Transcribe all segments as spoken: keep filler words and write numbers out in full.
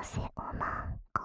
せおまんこ。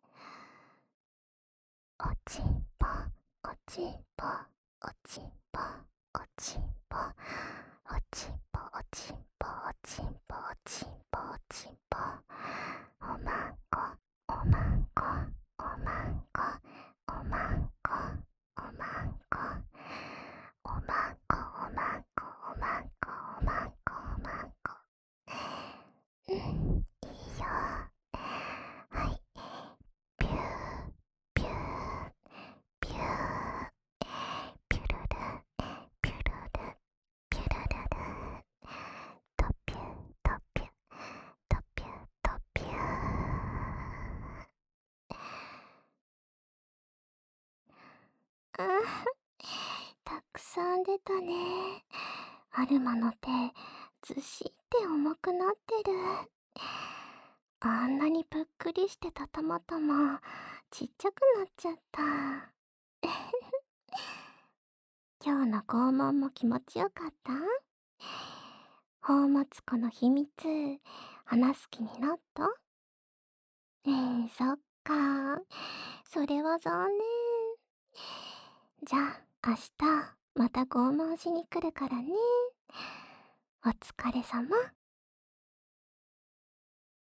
おちんぽおちんぽおちんぽおちんぽおちんぽおちんぽおちんぽおちんぽおちんぽ。おまんこおまんこおまんこおまんこおまんこおまんこおまんこおまんこおまんこおまんこ。うん、いいよ。はい、ピューピューピューピュルルピュルルピュルルル、トピュトピュトピュトピュ。あー、たくさん出たね。アルマの手ずっしって重くなってる。あんなにぷっくりしてたたまたまちっちゃくなっちゃった。今日の拷問も気持ちよかった？宝物庫の秘密話す気になった？えー、そっか。それは残念。じゃあ明日また拷問しに来るからね。お疲れ様。